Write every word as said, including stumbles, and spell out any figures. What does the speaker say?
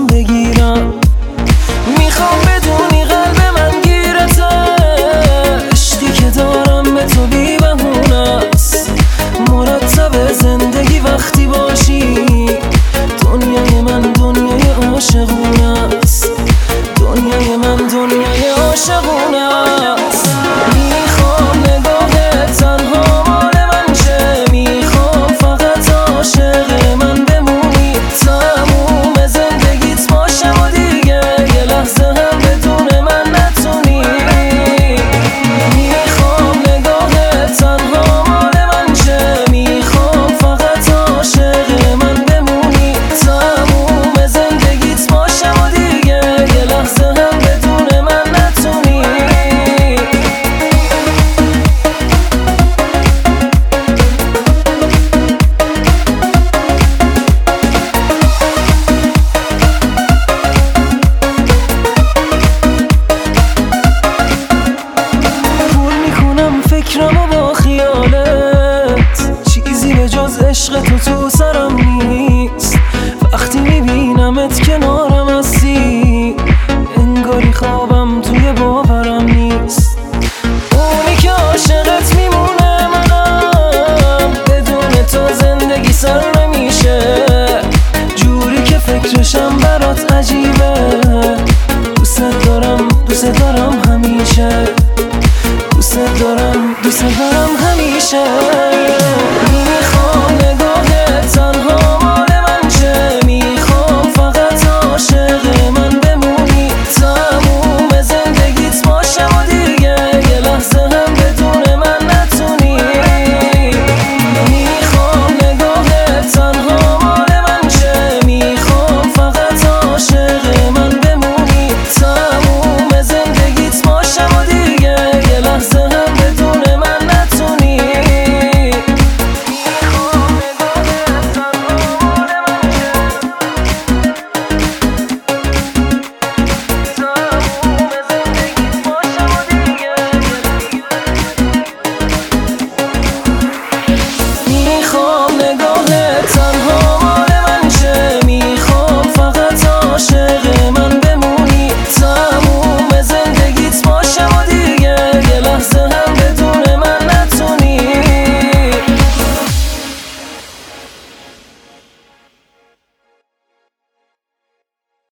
ازم بگیرم. میخوام بدونی قلب من گیرته، عشقی که دارم به تو بی بهونست. مرتب زندگی وقتی باشی، دنیای من دنیای عاشقونه است. دنیای من دنیای عاشقونه است. میخوام نگاه تنها مال من شه، میخوام فقط عاشق من بمونی. تموم زندگیت باشم و دیگه یه لحظه هم بدون من نتونی. میخوام نگاه تنها مال من شه، میخوام فقط عاشق من بمونی. تموم زندگیت باشم و دیگه یه لحظه هم بدون من نتونی. فکرمو با خیالت، چیزی به جز عشق تو تو سرم نیست. وقتی میبینمت کنارم هستی، انگاری خوابم توی باورم نیست. اونی که عاشقت میمونه منم، بدون تو زندگی سر نمیشه. جوری که فکرشم برات عجیبه، دوست دارم دوست دارم همیشه. دوست دارم دوست دارم همیشه.